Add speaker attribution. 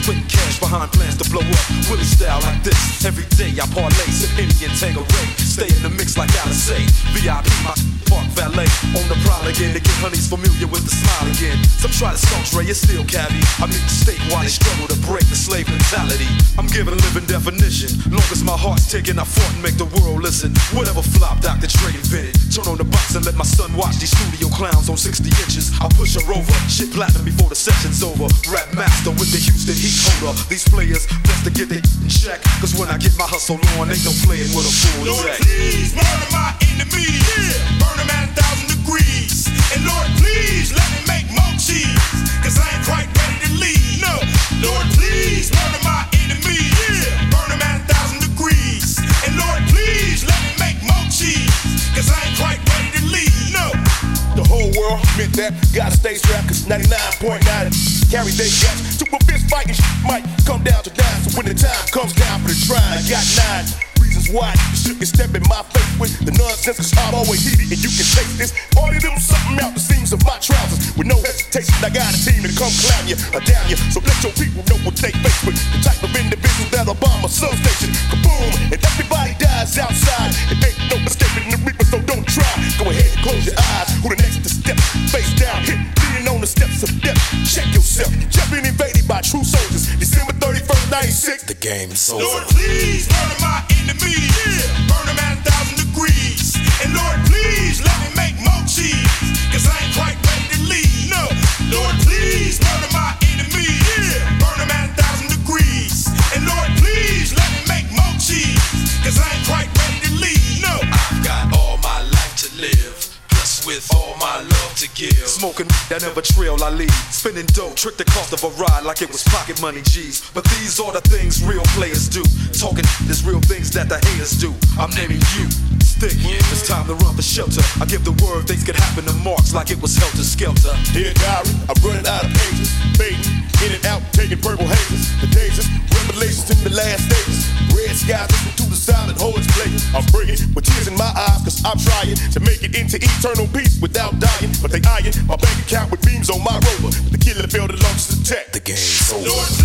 Speaker 1: Splitting cash behind plans to blow up. Willie style like this. Every day I parlay, sip Henny and Tangeray. Stay in the mix like Alice A. VIP, my park valet. On the prowl again to get honeys familiar with the smile again. Some try to stalk Dre, it's still cabbie. I meet the state while they struggle to break the slave mentality. I'm giving a living definition. Long as my heart's ticking, I fought and make the world listen. Whatever flop Dr. Dre invented. Turn on the box and let my son watch these studio clowns on 60 inches. I'll push her over. Shit platinum before the session's over. Rap master with the Houston heat holder. These players best to get their in check. Cause when I get my hustle on, ain't no playing with a full
Speaker 2: Lord,
Speaker 1: deck.
Speaker 2: please murder my enemy. Yeah. Burn them at 1,000 degrees. And Lord, please let me make more cheese. Cause I ain't quite ready to leave. No. Lord, please murder my enemy. Yeah. Burn them at 1,000 degrees. And Lord, please let me make more cheese. Cause I ain't quite ready to leave. No.
Speaker 3: The whole world meant that. Gotta stay strapped, cause 99.9 carry they gas. Super fist fighting might come down to die. So when the time comes down for the trying, I got 9 reasons why you shouldn't step in my face with the nonsense. Cause I'm always heated and you can taste this. Order them something out the seams of my trousers. With no hesitation, I got a team to come clown you or down you. So let your people know what they face with. The type of individual that'll bomb a substation. Kaboom! And everybody dies outside. It ain't no escaping the reaper, so don't try. Go ahead and close your eyes. Who the next to step? Face down, hit, leaning on the steps of death. Check yourself. Just been invaded by true soldiers. December 31st, 96.
Speaker 1: The game is over.
Speaker 2: Lord, please murder my enemy. Yeah. Burn them at 1,000 degrees. And Lord, please let me make more cheese. Cause I ain't quite ready to leave. No. Lord, please murder my enemy. Yeah. Burn them at 1,000 degrees. And Lord, please let me make more cheese. Cause I ain't quite ready to leave. No.
Speaker 1: I've got all my life to live. With all my love to give. Smoking that never trail I leave. Spending dough, trick the cost of a ride like it was pocket money G's. But these are the things real players do. Talking is real things that the haters do. I'm naming you. Stick, it's time to run for shelter. I give the word, things could happen to marks like it was helter skelter.
Speaker 3: Dear diary, I'm running out of pages. Fading, in and out, taking purple hazes. The dazes, revelations in the last stages. Red skies, listen to the silent hordes play. I'm bringing with tears in my eyes, cause I'm trying to make it into eternal peace without dying. But they eyeing my bank account with beams on my rover. The killer failed to launch his attack.
Speaker 1: The game's over.
Speaker 2: Lord,